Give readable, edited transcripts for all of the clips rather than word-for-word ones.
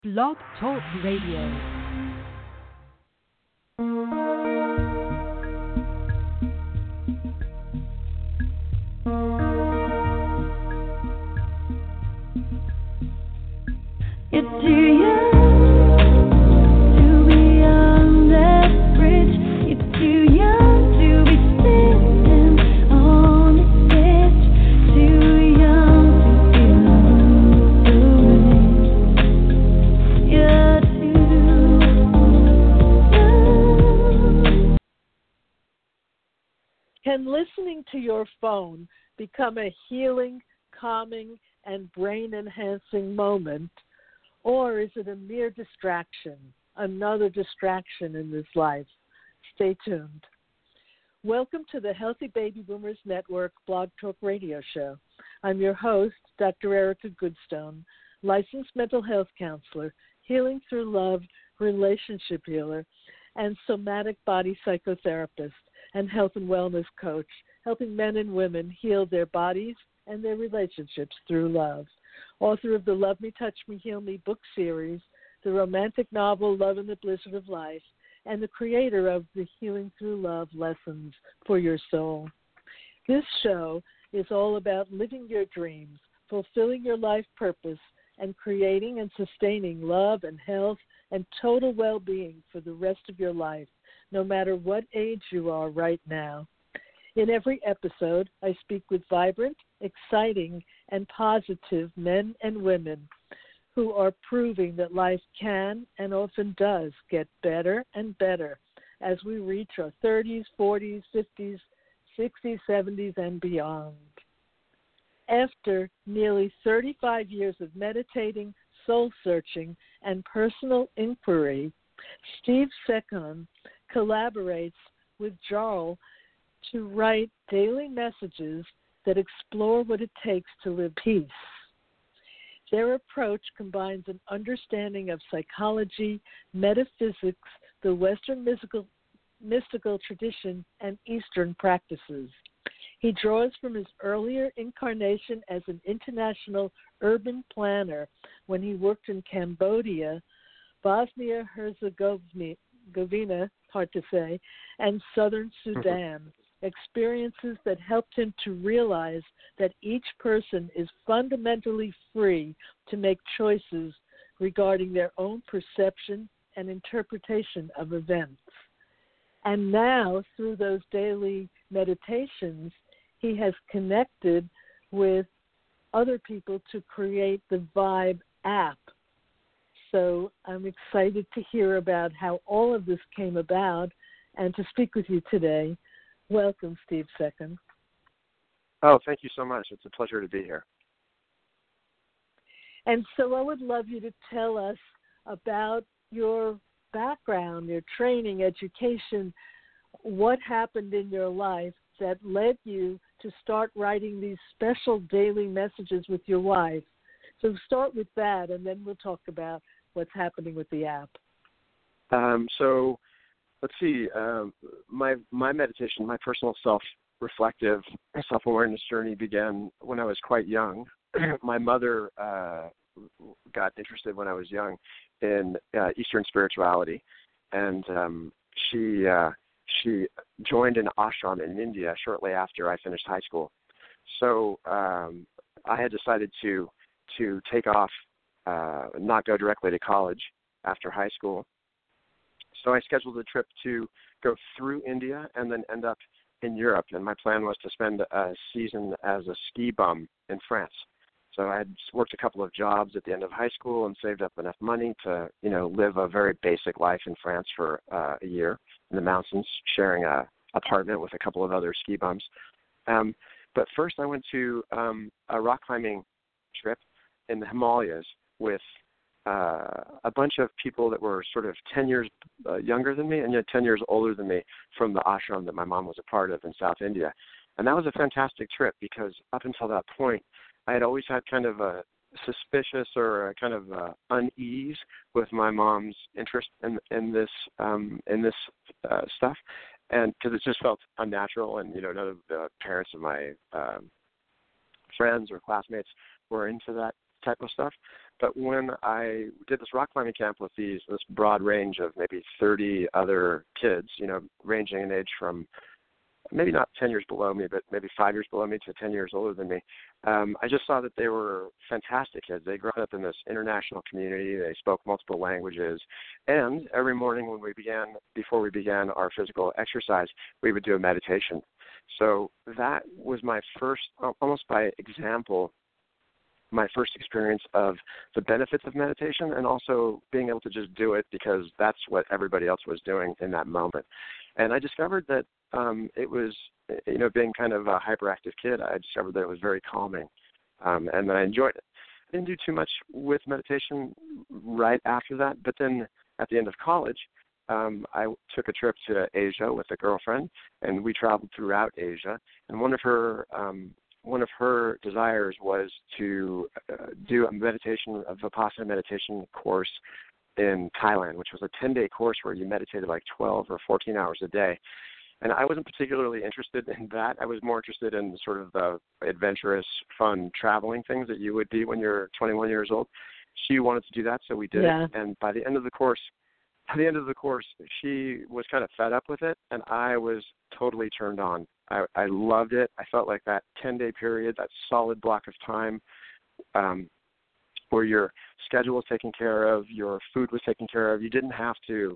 Blog Talk Radio. It's too young to be on that bridge. It's too young to be sitting on its edge. Too young to feel the way. You're too young. Can listening to your phone become a healing, calming, and brain-enhancing moment? Or is it a mere distraction, another distraction in this life? Stay tuned. Welcome to the Healthy Baby Boomers Network Blog Talk Radio Show. I'm your host, Dr. Erica Goodstone, licensed mental health counselor, healing through love, relationship healer, and somatic body psychotherapist and health and wellness coach, helping men and women heal their bodies and their relationships through love. Author of the Love Me, Touch Me, Heal Me book series, the romantic novel Love in the Blizzard of Life, and the creator of the Healing Through Love Lessons for Your Soul. This show is all about living your dreams, fulfilling your life purpose, and creating and sustaining love and health and total well-being for the rest of your life, no matter what age you are right now. In every episode, I speak with vibrant, exciting, and positive men and women who are proving that life can and often does get better and better as we reach our 30s, 40s, 50s, 60s, 70s, and beyond. After nearly 35 years of meditating, soul-searching, and personal inquiry, Steve Secon collaborates with Jarl to write daily messages that explore what it takes to live peace. Their approach combines an understanding of psychology, metaphysics, the Western mystical tradition, and Eastern practices. He draws from his earlier incarnation as an international urban planner when he worked in Cambodia, Bosnia-Herzegovina, hard to say, and southern Sudan. Experiences that helped him to realize that each person is fundamentally free to make choices regarding their own perception and interpretation of events. And now, through those daily meditations, he has connected with other people to create the Vibe app. So I'm excited to hear about how all of this came about and to speak with you today. Welcome, Steve Secon. Oh, thank you so much. It's a pleasure to be here. And so I would love you to tell us about your background, your training, education, what happened in your life that led you to start writing these special daily messages with your wife. So start with that, and then we'll talk about what's happening with the app. So let's see. My meditation, my personal self-reflective, self-awareness journey began when I was quite young. My mother got interested when I was young in Eastern spirituality, and she joined an ashram in India shortly after I finished high school. So I had decided to take off, not go directly to college after high school. So I scheduled a trip to go through India and then end up in Europe. And my plan was to spend a season as a ski bum in France. So I had worked a couple of jobs at the end of high school and saved up enough money to, live a very basic life in France for a year in the mountains, sharing a apartment with a couple of other ski bums. But first I went to a rock climbing trip in the Himalayas with a bunch of people that were sort of 10 years younger than me and yet 10 years older than me from the ashram that my mom was a part of in South India. And that was a fantastic trip because up until that point, I had always had kind of a suspicious or a kind of unease with my mom's interest in this stuff, and because it just felt unnatural, and none of the parents of my friends or classmates were into that. type of stuff. But when I did this rock climbing camp with this broad range of maybe 30 other kids, ranging in age from maybe not 10 years below me, but maybe 5 years below me to 10 years older than me, I just saw that they were fantastic kids. They grew up in this international community. They spoke multiple languages. And every morning before we began our physical exercise, we would do a meditation. So that was my first, almost by example, my first experience of the benefits of meditation, and also being able to just do it because that's what everybody else was doing in that moment. And I discovered that it was, being kind of a hyperactive kid, I discovered that it was very calming, and that I enjoyed it. I didn't do too much with meditation right after that, but then at the end of college, I took a trip to Asia with a girlfriend, and we traveled throughout Asia. And one of her desires was to do a Vipassana meditation course in Thailand, which was a 10-day course where you meditated like 12 or 14 hours a day. And I wasn't particularly interested in that. I was more interested in sort of the adventurous, fun traveling things that you would be when you're 21 years old. She wanted to do that, so we did it. And by the end of the course, she was kind of fed up with it, and I was totally turned on. I loved it. I felt like that 10-day period, that solid block of time, where your schedule was taken care of, your food was taken care of. You didn't have to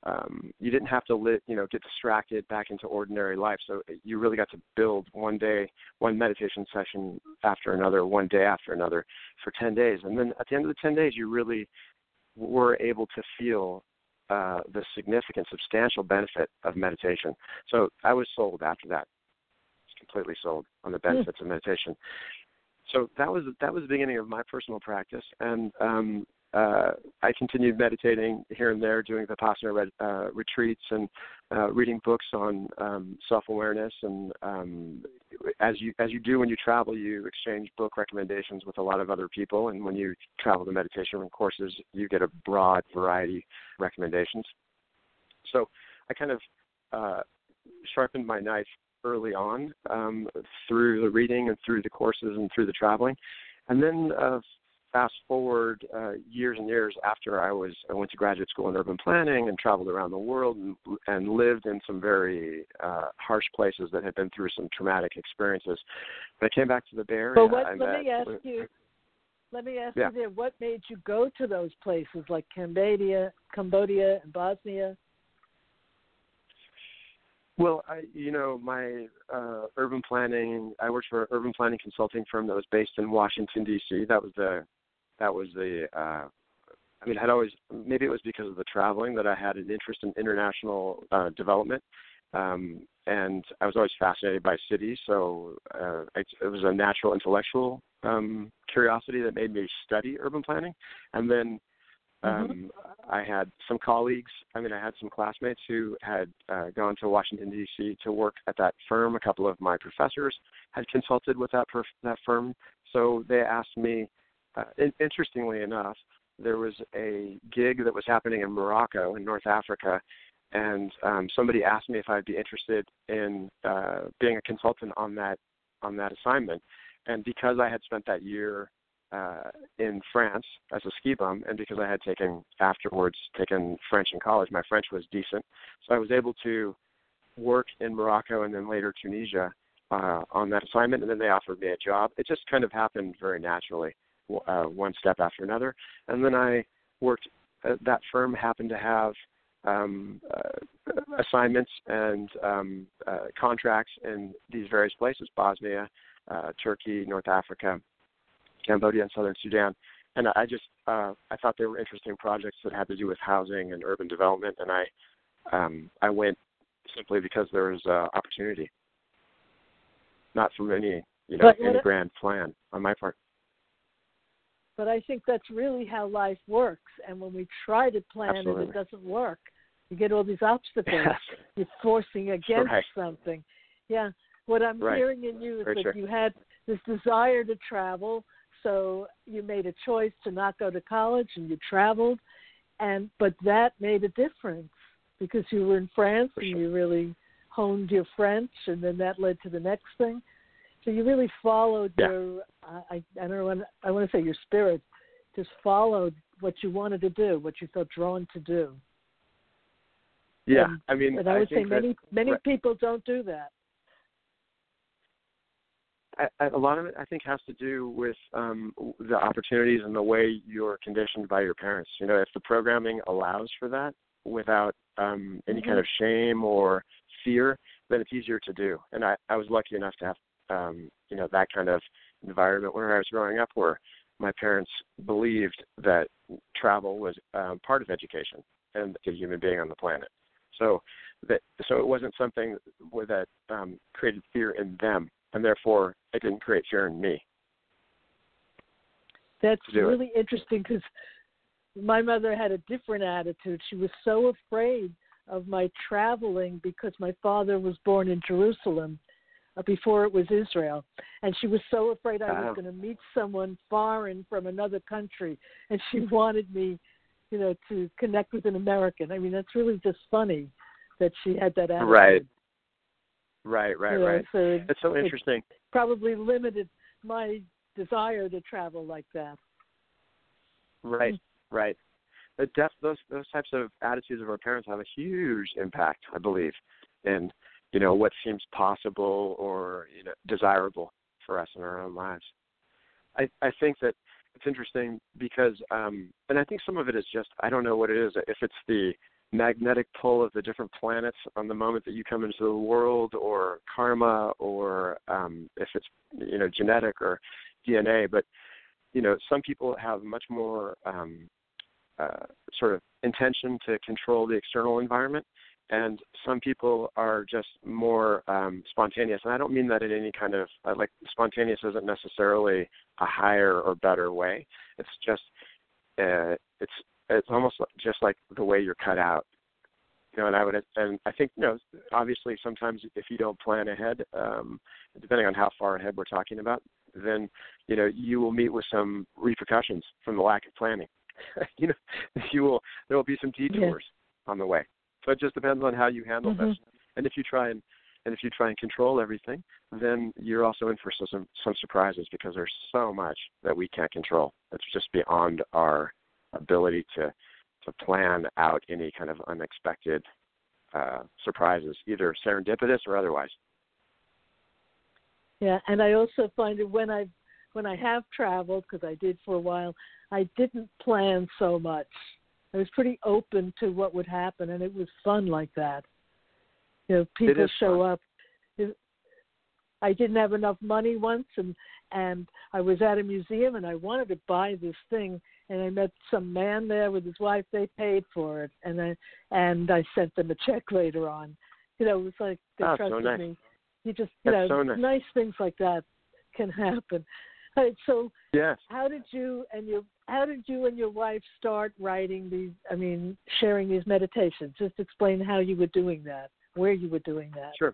get distracted back into ordinary life. So you really got to build one meditation session after another, one day after another for 10 days. And then at the end of the 10 days, you really were able to feel the significant, substantial benefit of meditation. So I was sold after that. Completely sold on the benefits of meditation. So that was the beginning of my personal practice, and I continued meditating here and there, doing Vipassana retreats and reading books on self-awareness. And as you do when you travel, you exchange book recommendations with a lot of other people. And when you travel to meditation courses, you get a broad variety of recommendations. So I kind of sharpened my knife early on through the reading and through the courses and through the traveling. And then fast forward years and years after I went to graduate school in urban planning and traveled around the world and lived in some very harsh places that had been through some traumatic experiences. When I came back to the Bay Area, let me ask you there, what made you go to those places like Cambodia and Bosnia? Well, my urban planning, I worked for an urban planning consulting firm that was based in Washington, D.C. That was I'd always, maybe it was because of the traveling that I had an interest in international development. And I was always fascinated by cities. So it was a natural intellectual curiosity that made me study urban planning. And then I had some colleagues, I had some classmates who had gone to Washington, D.C. to work at that firm. A couple of my professors had consulted with that firm. So they asked me, interestingly enough, there was a gig that was happening in Morocco in North Africa, and somebody asked me if I'd be interested in being a consultant on that assignment. And because I had spent that year in France as a ski bum, and because I had taken French in college, my French was decent. So I was able to work in Morocco and then later Tunisia on that assignment, and then they offered me a job. It just kind of happened very naturally, one step after another. And then I worked, that firm happened to have assignments and contracts in these various places, Bosnia, Turkey, North Africa, Cambodia, and Southern Sudan. And I thought they were interesting projects that had to do with housing and urban development, and I went simply because there was opportunity, not from any grand plan on my part. But I think that's really how life works. And when we try to plan Absolutely. it doesn't work. You get all these obstacles. Yes. You're forcing against Right. something. Yeah. What I'm Right. hearing in you is Very that true. you had this desire to travel, so you made a choice to not go to college and you traveled, but that made a difference because you were in France For and sure. you really honed your French, and then that led to the next thing. So you really followed Yeah. your, I don't know, I want to say your spirit, just followed what you wanted to do, what you felt drawn to do. Yeah, And, I mean, and I would say think that, many people don't do that. a lot of it, I think, has to do with the opportunities and the way you're conditioned by your parents. You know, if the programming allows for that without any kind of shame or fear, then it's easier to do. And I was lucky enough to have, that kind of environment where I was growing up, where my parents believed that travel was part of education and a human being on the planet. So it wasn't something that created fear in them, and therefore it didn't create fear in me. That's really interesting, because my mother had a different attitude. She was so afraid of my traveling because my father was born in Jerusalem before it was Israel. And she was so afraid I was going to meet someone foreign from another country. And she wanted me, to connect with an American. I mean, that's really just funny that she had that attitude. Right. So it's so interesting. It probably limited my desire to travel like that. Right. Those types of attitudes of our parents have a huge impact, I believe, in what seems possible or desirable for us in our own lives. I think that it's interesting because, and I think some of it is just, I don't know what it is, if it's the magnetic pull of the different planets on the moment that you come into the world, or karma, or if it's genetic or DNA, but some people have much more sort of intention to control the external environment, and some people are just more spontaneous. And I don't mean that in any kind of like, spontaneous isn't necessarily a higher or better way. It's just it's almost just like the way you're cut out. And I think obviously sometimes if you don't plan ahead, depending on how far ahead we're talking about, then you will meet with some repercussions from the lack of planning. There will be some detours on the way. So it just depends on how you handle this. And if you try and control everything, then you're also in for some surprises, because there's so much that we can't control. It's just beyond our ability to plan out any kind of unexpected surprises, either serendipitous or otherwise. Yeah, and I also find that when I have traveled, because I did for a while, I didn't plan so much. I was pretty open to what would happen, and it was fun like that. People show up. I didn't have enough money once, and I was at a museum, and I wanted to buy this thing, and I met some man there with his wife. They paid for it, and I sent them a check later on. It was like they trusted me. You just, so nice things like that can happen. All right, so yes. How did you and your wife start writing sharing these meditations? Just explain how you were doing that, where you were doing that. Sure.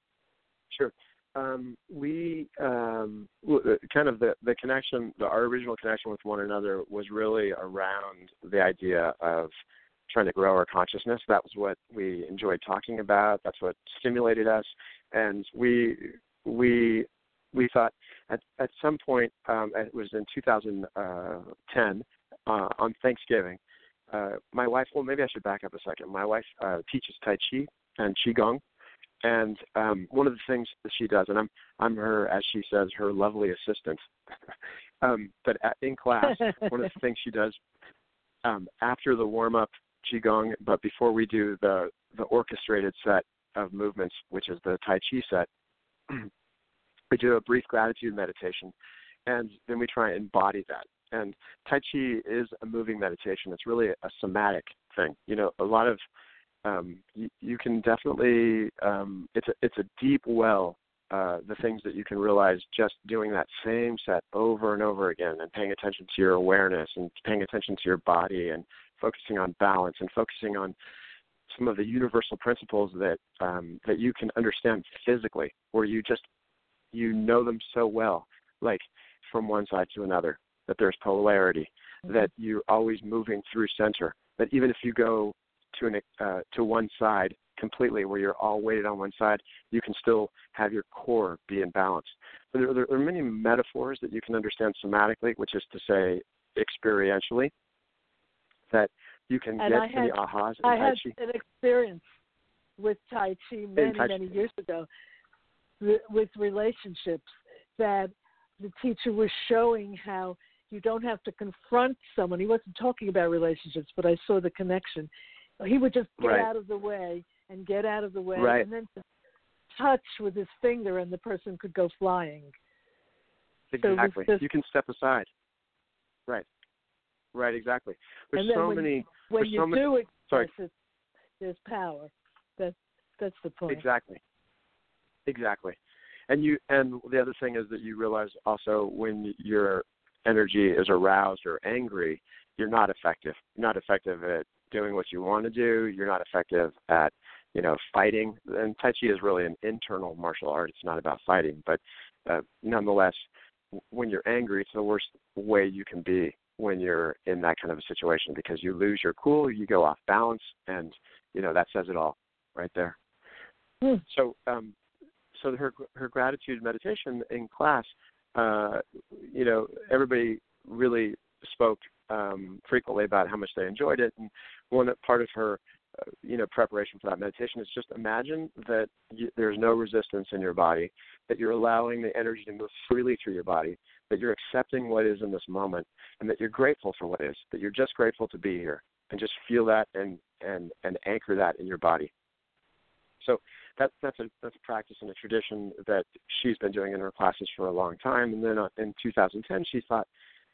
We kind of the connection, our original connection with one another was really around the idea of trying to grow our consciousness. That was what we enjoyed talking about. That's what stimulated us, and we thought at some point, it was in 2010, on Thanksgiving, my wife, well, maybe I should back up a second. My wife teaches Tai Chi and Qigong, and one of the things that she does, and I'm her, as she says, her lovely assistant, but in class, one of the things she does after the warm-up Qigong, but before we do the orchestrated set of movements, which is the Tai Chi set, we do a brief gratitude meditation, and then we try and embody that. And Tai Chi is a moving meditation. It's really a somatic thing. A lot of you can definitely it's a deep well, the things that you can realize just doing that same set over and over again, and paying attention to your awareness, and paying attention to your body, and focusing on balance, and focusing on some of the universal principles that you can understand physically, where you know them so well, like from one side to another, that there's polarity, that you're always moving through center, that even if you go to one side completely, where you're all weighted on one side, you can still have your core be in balance. So there are many metaphors that you can understand somatically, which is to say experientially, that you can get to the ahas in I Tai had Chi. an experience with Tai Chi many years ago with relationships, that the teacher was showing how you don't have to confront someone. He wasn't talking about relationships, but I saw the connection. He would just get out of the way and get out of the way, and then just touch with his finger, and the person could go flying. Exactly. So you can step aside. Right, exactly. There's and then so when, many. When you do express it, there's power. That's the point. Exactly. And the other thing is that you realize also when your energy is aroused or angry, you're not effective. You're not effective at doing what you want to do. You're not effective at, fighting. And Tai Chi is really an internal martial art. It's not about fighting. But nonetheless, when you're angry, it's the worst way you can be when you're in that kind of a situation, because you lose your cool, you go off balance, and, that says it all right there. So her gratitude meditation in class, everybody really spoke frequently about how much they enjoyed it. And one part of her, preparation for that meditation is just imagine that there's no resistance in your body, that you're allowing the energy to move freely through your body, that you're accepting what is in this moment, and that you're grateful for what is, that you're just grateful to be here, and just feel that and anchor that in your body. So that's a practice and a tradition that she's been doing in her classes for a long time. And then in 2010, she thought,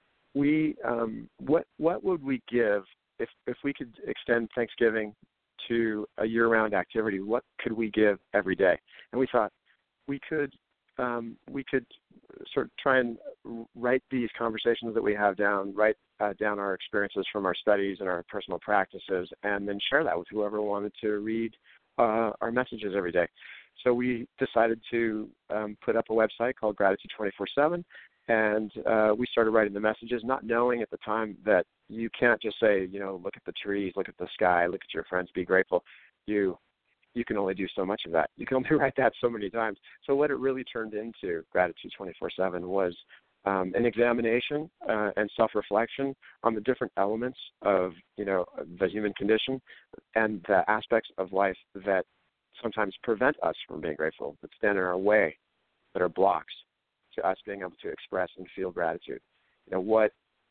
what would we give if we could extend Thanksgiving to a year-round activity? What could we give every day? And we thought we could sort of try and write these conversations that we have down, write down our experiences from our studies and our personal practices, and then share that with whoever wanted to read our messages every day. So we decided to put up a website called Gratitude 24/7, and we started writing the messages, not knowing at the time that you can't just say, look at the trees, look at the sky, look at your friends, be grateful. You can only do so much of that. You can only write that so many times. So what it really turned into, Gratitude 24/7, was an examination and self-reflection on the different elements of, the human condition and the aspects of life that sometimes prevent us from being grateful, that stand in our way, that are blocks to us being able to express and feel gratitude. And the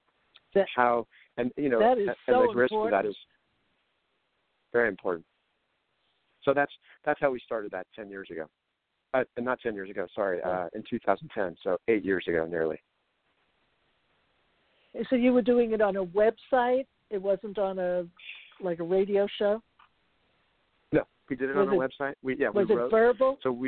risk of that is very important. So that's how we started that 10 years ago. Not 10 years ago, sorry, in 2010, so 8 years ago nearly. So you were doing it on a website? It wasn't on a radio show? No, we did it on a website. We wrote. It verbal? So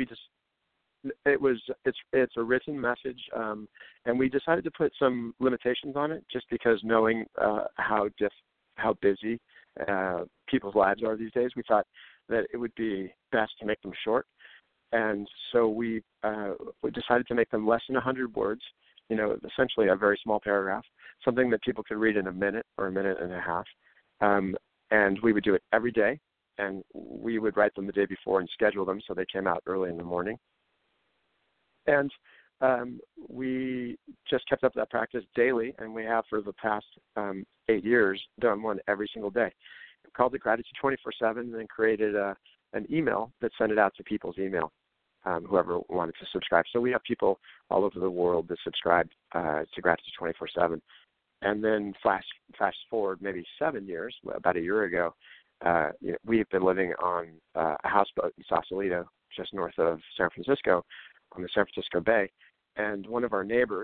it's a written message, and we decided to put some limitations on it just because knowing how busy people's lives are these days, we thought that it would be best to make them short. And so we decided to make them less than 100 words, essentially a very small paragraph, something that people could read in a minute or a minute and a half. And we would do it every day, and we would write them the day before and schedule them so they came out early in the morning. And we just kept up that practice daily, and we have for the past 8 years done one every single day. We called it Gratitude 24/7, and then created an email that sent it out to people's email, whoever wanted to subscribe. So we have people all over the world that subscribe to Gratitude 24/7. And then flash forward maybe 7 years, about a year ago, we've been living on a houseboat in Sausalito, just north of San Francisco, on the San Francisco Bay. And one of our neighbors,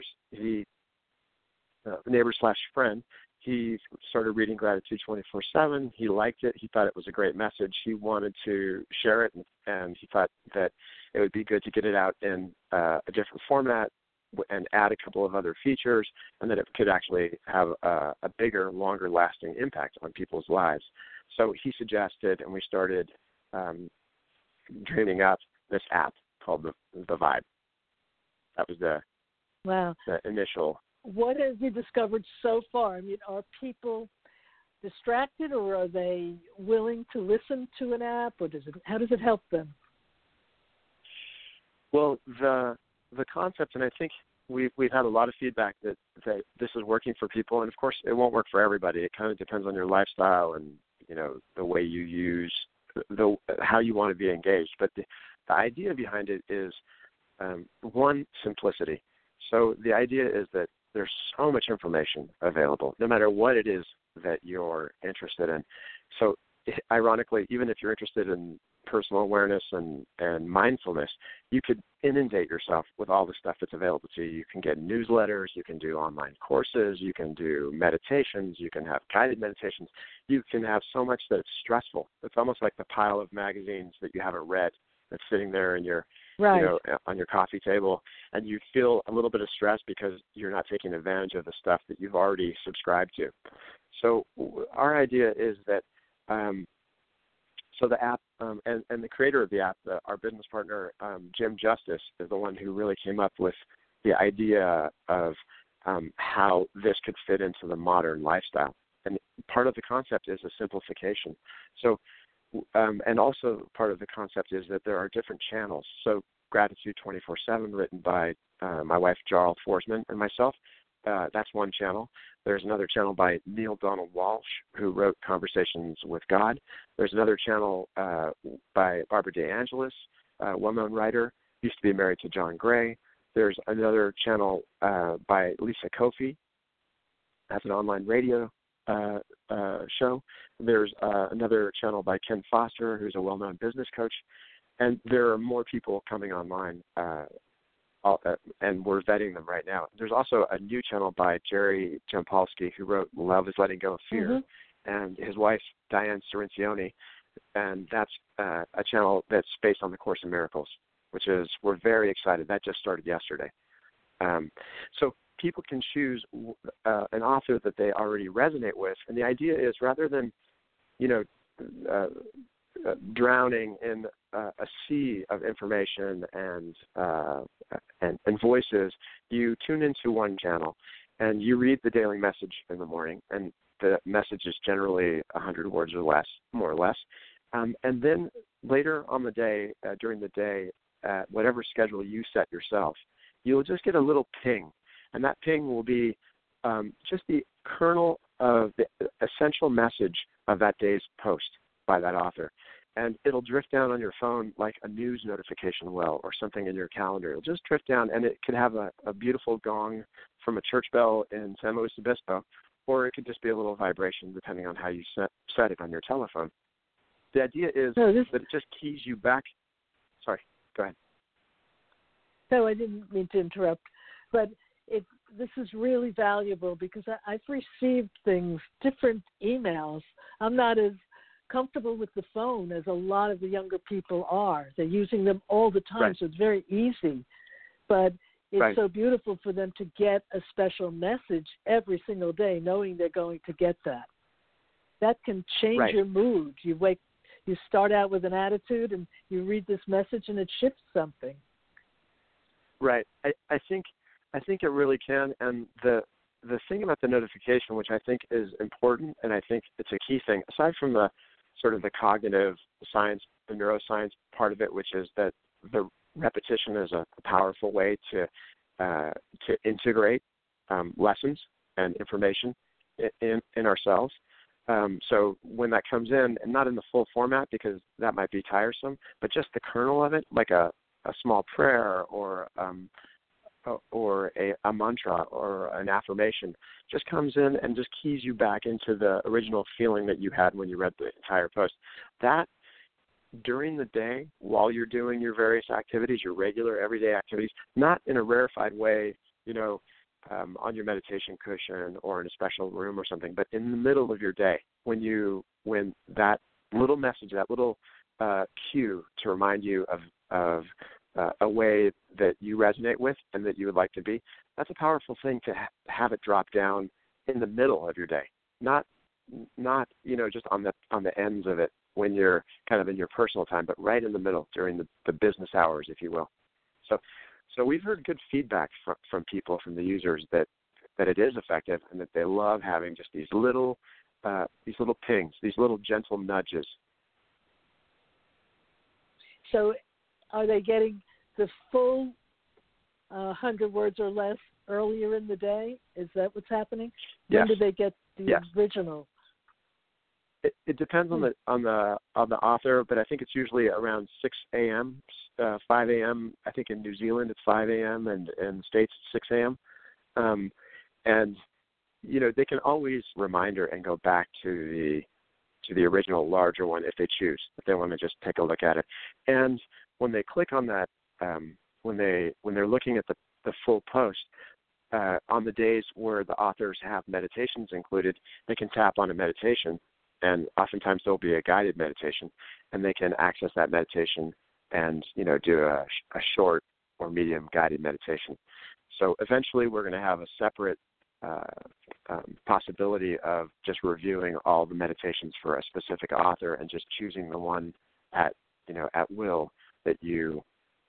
neighbor/friend, he started reading Gratitude 24/7. He liked it. He thought it was a great message. He wanted to share it, and he thought that it would be good to get it out in a different format and add a couple of other features, and that it could actually have a bigger, longer-lasting impact on people's lives. So he suggested, and we started dreaming up this app called the Vibe. That was the initial. What have you discovered so far? I mean, are people distracted, or are they willing to listen to an app, or how does it help them? Well, the concept, and I think we've had a lot of feedback that this is working for people, and of course it won't work for everybody. It kind of depends on your lifestyle and the way you use how you want to be engaged. But the idea behind it is one, simplicity. So the idea is that there's so much information available, no matter what it is that you're interested in. So ironically, even if you're interested in personal awareness and mindfulness, you could inundate yourself with all the stuff that's available to you. You can get newsletters, you can do online courses, you can do meditations, you can have guided meditations. You can have so much that it's stressful. It's almost like the pile of magazines that you haven't read that's sitting there in your on your coffee table, and you feel a little bit of stress because you're not taking advantage of the stuff that you've already subscribed to. So our idea is that so the app and the creator of the app, our business partner, Jim Justice, is the one who really came up with the idea of how this could fit into the modern lifestyle. And part of the concept is a simplification. So, and also part of the concept is that there are different channels. So Gratitude 24/7, written by my wife, Jarl Forsman, and myself. That's one channel. There's another channel by Neil Donald Walsh, who wrote Conversations with God. There's another channel by Barbara DeAngelis, a well-known writer, used to be married to John Gray. There's another channel by Lisa Kofi. That's an online radio show. There's another channel by Ken Foster, who's a well-known business coach. And there are more people coming online, and we're vetting them right now. There's also a new channel by Jerry Jampolsky, who wrote Love is Letting Go of Fear, and his wife, Diane Cirincione, and that's a channel that's based on the Course in Miracles, which is, we're very excited. That just started yesterday. So people can choose an author that they already resonate with, and the idea is, rather than, drowning in a sea of information and voices, you tune into one channel and you read the daily message in the morning, and the message is generally 100 words or less, more or less. And then later on the day, during the day, whatever schedule you set yourself, you'll just get a little ping, and that ping will be just the kernel of the essential message of that day's post by that author. And it'll drift down on your phone like a news notification will, or something in your calendar. It'll just drift down, and it could have a beautiful gong from a church bell in San Luis Obispo, or it could just be a little vibration depending on how you set it on your telephone. The idea is that it just keys you back. Sorry, go ahead. No, I didn't mean to interrupt, but this is really valuable because I've received different emails. I'm not as comfortable with the phone as a lot of the younger people are. They're using them all the time, so it's very easy. But it's so beautiful for them to get a special message every single day, knowing they're going to get that. That can change your mood. You start out with an attitude, and you read this message, and it shifts something. Right. I think it really can. And the thing about the notification, which I think is important, and I think it's a key thing, aside from the sort of the cognitive science, the neuroscience part of it, which is that the repetition is a powerful way to integrate lessons and information in ourselves. So when that comes in, and not in the full format because that might be tiresome, but just the kernel of it, like a small prayer or a mantra or an affirmation, just comes in and just keys you back into the original feeling that you had when you read the entire post. That, during the day, while you're doing your various activities, your regular everyday activities, not in a rarefied way, on your meditation cushion or in a special room or something, but in the middle of your day, when that little message, that little cue to remind you of a way that you resonate with and that you would like to be, that's a powerful thing to have it drop down in the middle of your day, not just on the ends of it when you're kind of in your personal time, but right in the middle during the business hours, if you will. So we've heard good feedback from people, from the users, that it is effective and that they love having just these little pings, these little gentle nudges. So are they getting the full 100 words or less earlier in the day? Is that what's happening? Yes. When do they get the Yes. original? It depends on the author, but I think it's usually around 6 a.m., 5 a.m. I think in New Zealand it's 5 a.m. and in the States it's 6 a.m. And they can always reminder and go back to the original larger one if they choose, if they want to just take a look at it. And when they click on that, when they're looking at the full post, on the days where the authors have meditations included, they can tap on a meditation, and oftentimes there'll be a guided meditation, and they can access that meditation and do a short or medium guided meditation. So eventually we're going to have a separate possibility of just reviewing all the meditations for a specific author and just choosing the one at will that you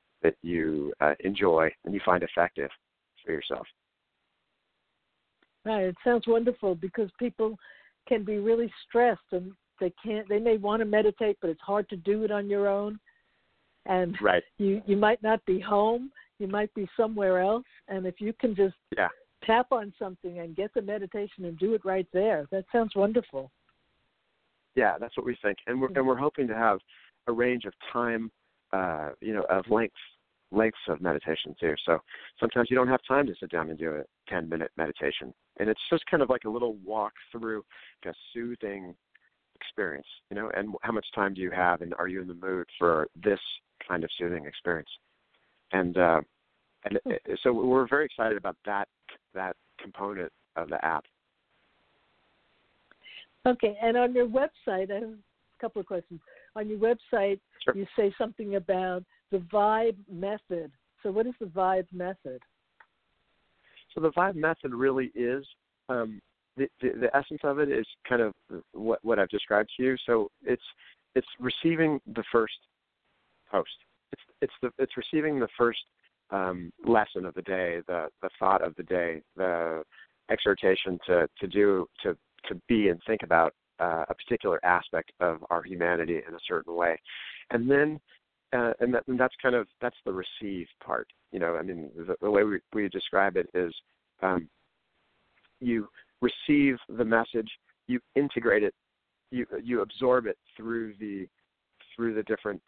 enjoy and you find effective for yourself. Right. It sounds wonderful because people can be really stressed and they may want to meditate, but it's hard to do it on your own. And right. you might not be home, you might be somewhere else, and if you can just tap on something and get the meditation and do it right there, that sounds wonderful. Yeah, that's what we think, and we're hoping to have a range of time, of lengths of meditation too. So sometimes you don't have time to sit down and do a 10-minute meditation, and it's just kind of like a little walk through a soothing experience, and how much time do you have, and are you in the mood for this kind of soothing experience? And so we're very excited about that component of the app. Okay, and on your website, I have a couple of questions. On your website, Sure. You say something about the Vibe method. So what is the Vibe method? So the Vibe method really is, the essence of it is kind of what I've described to you. So it's receiving the first post. It's receiving the first lesson of the day, the thought of the day, the exhortation to be and think about a particular aspect of our humanity in a certain way, and then that's the receive part. The way we describe it is you receive the message, you integrate it, you absorb it through the different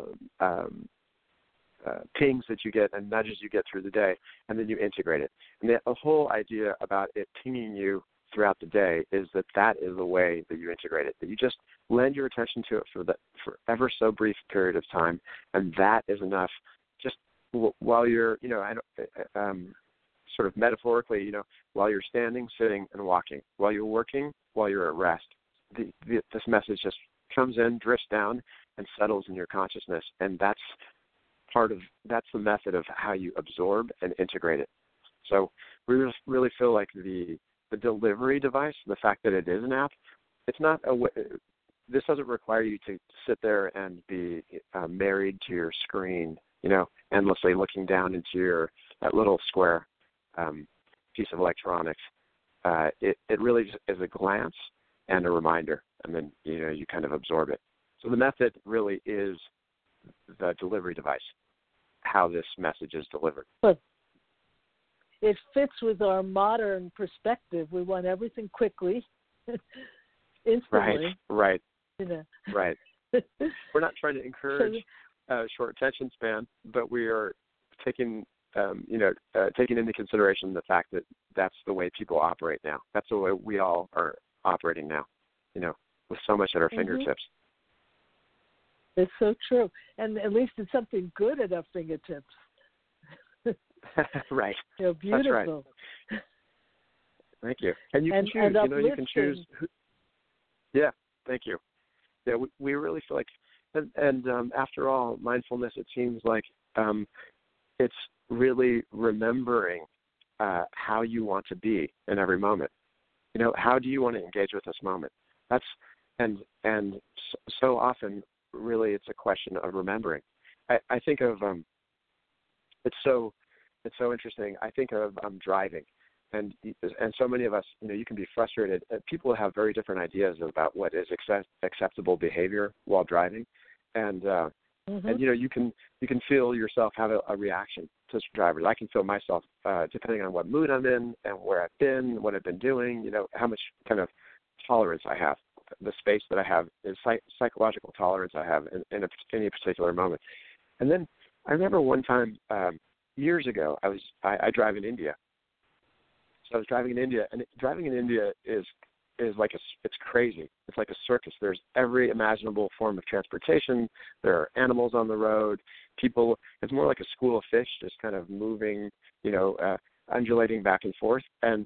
pings that you get and nudges you get through the day, and then you integrate it. And the whole idea about it pinging you throughout the day is that is the way that you integrate it, that you just lend your attention to it for ever so brief period of time, and that is enough. Just while you're, sort of metaphorically, while you're standing, sitting, and walking, while you're working, while you're at rest, this message just comes in, drifts down, and settles in your consciousness, and that's the method of how you absorb and integrate it. So we really feel like the delivery device, the fact that it is an app, it's not this doesn't require you to sit there and be married to your screen, endlessly looking down into that little square piece of electronics. It really just is a glance and a reminder, and then you kind of absorb it. So the method really is the delivery device, how this message is delivered. But it fits with our modern perspective. We want everything quickly, instantly. Right. Right. Right. We're not trying to encourage short attention span, but we are taking into consideration the fact that that's the way people operate now. That's the way we all are operating now, with so much at our fingertips. It's so true. And at least it's something good at our fingertips. Right. Beautiful. That's right. Thank you. And you can choose. You can choose. Yeah. Thank you. Yeah, we really feel like, and after all, mindfulness, it seems like it's really remembering how you want to be in every moment. How do you want to engage with this moment? And so often, really, it's a question of remembering. I think of it's so interesting. I think of driving. and so many of us, you can be frustrated. People have very different ideas about what is acceptable behavior while driving, and you can feel yourself have a reaction to drivers. I can feel myself depending on what mood I'm in and where I've been, what I've been doing. How much kind of tolerance I have, the space that I have, is psychological tolerance I have in any particular moment. And then I remember one time years ago, I drive in India. So I was driving in India, and driving in India is like it's crazy. It's like a circus. There's every imaginable form of transportation. There are animals on the road. People. It's more like a school of fish, just kind of moving, undulating back and forth. And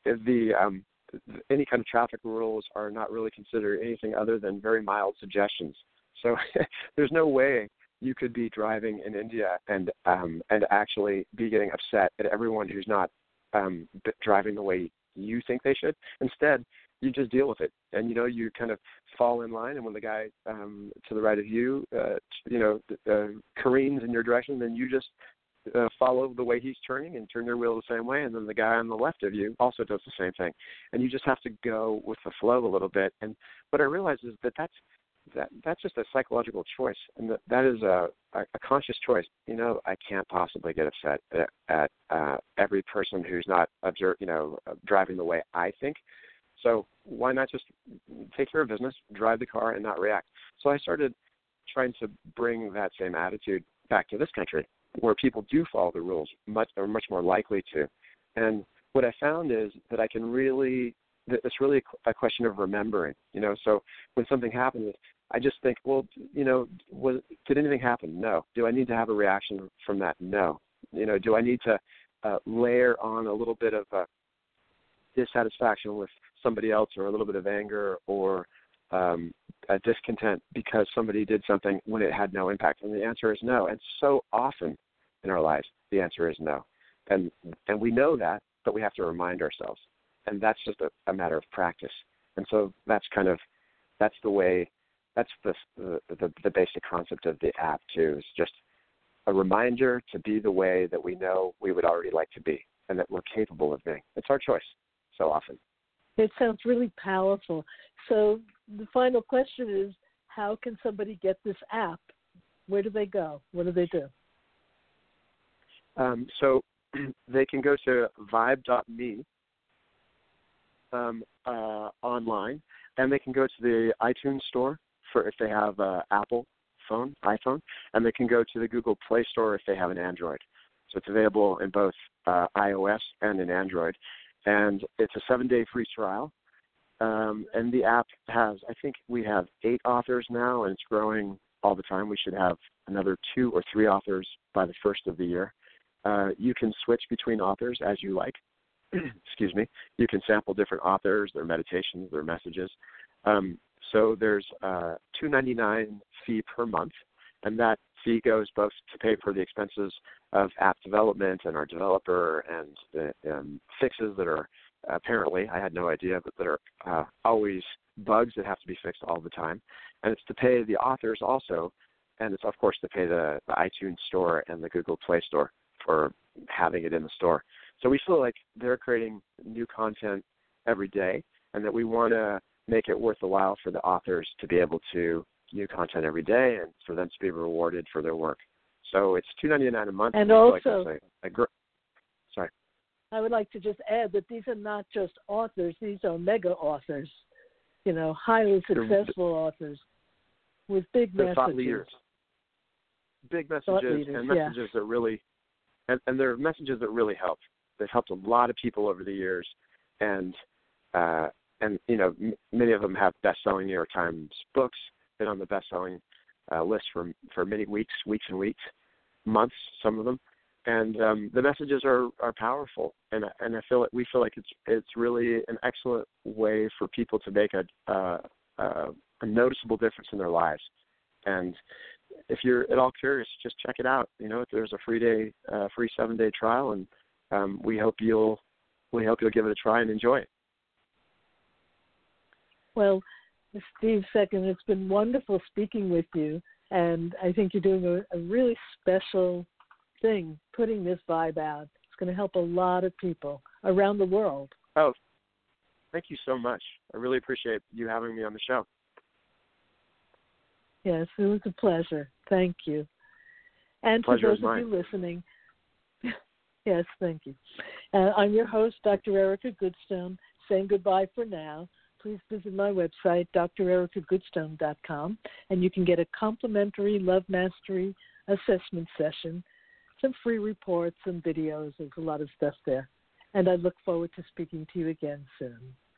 any kind of traffic rules are not really considered anything other than very mild suggestions. So there's no way you could be driving in India and actually be getting upset at everyone who's not driving the way you think they should. Instead, you just deal with it, and you kind of fall in line. And when the guy to the right of you, careens in your direction, then you just follow the way he's turning and turn your wheel the same way. And then the guy on the left of you also does the same thing, and you just have to go with the flow a little bit. And what I realize is that's just a psychological choice, and that is a conscious choice. I can't possibly get upset at every person who's not driving the way I think. So why not just take care of business, drive the car, and not react? So I started trying to bring that same attitude back to this country, where people do follow the rules, are much more likely to. And what I found is that it's really a question of remembering. So when something happens, I just think, well, did anything happen? No. Do I need to have a reaction from that? No. Do I need to layer on a little bit of dissatisfaction with somebody else, or a little bit of anger, or a discontent because somebody did something when it had no impact? And the answer is no. And so often in our lives, the answer is no. And we know that, but we have to remind ourselves. And that's just a matter of practice. And so that's the way. That's the basic concept of the app too. Is just a reminder to be the way that we know we would already like to be, and that we're capable of being. It's our choice so often. It sounds really powerful. So the final question is, how can somebody get this app? Where do they go? What do they do? So they can go to vibe.me online, and they can go to the iTunes store for if they have an iPhone, and they can go to the Google Play Store if they have an Android. So it's available in both iOS and in Android. And it's a 7-day free trial. And the app I think we have 8 authors now, and it's growing all the time. We should have another 2 or 3 authors by the first of the year. You can switch between authors as you like. Excuse me. You can sample different authors, their meditations, their messages. So there's a $2.99 fee per month, and that fee goes both to pay for the expenses of app development and our developer and the fixes that are apparently, I had no idea, but that are always bugs that have to be fixed all the time. And it's to pay the authors also, and it's, of course, to pay the iTunes store and the Google Play Store for having it in the store. So we feel like they're creating new content every day, and that we want to make it worth the while for the authors to be able to new content every day and for them to be rewarded for their work. So it's $2.99 a month. And also, sorry. I would like to just add that these are not just authors; these are mega authors. Highly successful authors with big messages. Thought leaders. Big messages and messages that really, and they're messages that really help. They've helped a lot of people over the years, and many of them have best-selling New York Times books. Been on the best-selling list for many weeks and weeks, months, some of them, and the messages are powerful. And we feel like it's really an excellent way for people to make a noticeable difference in their lives. And if you're at all curious, just check it out. There's a free 7-day trial, and we hope you'll give it a try and enjoy it. Well, Steve Second, it's been wonderful speaking with you, and I think you're doing a really special thing, putting this vibe out. It's going to help a lot of people around the world. Oh, thank you so much. I really appreciate you having me on the show. Yes, it was a pleasure. Thank you. And to Pleasure those is mine. of you listening, yes, thank you. I'm your host, Dr. Erica Goodstone, saying goodbye for now. Please visit my website, drericagoodstone.com, and you can get a complimentary Love Mastery assessment session, some free reports and videos. There's a lot of stuff there. And I look forward to speaking to you again soon.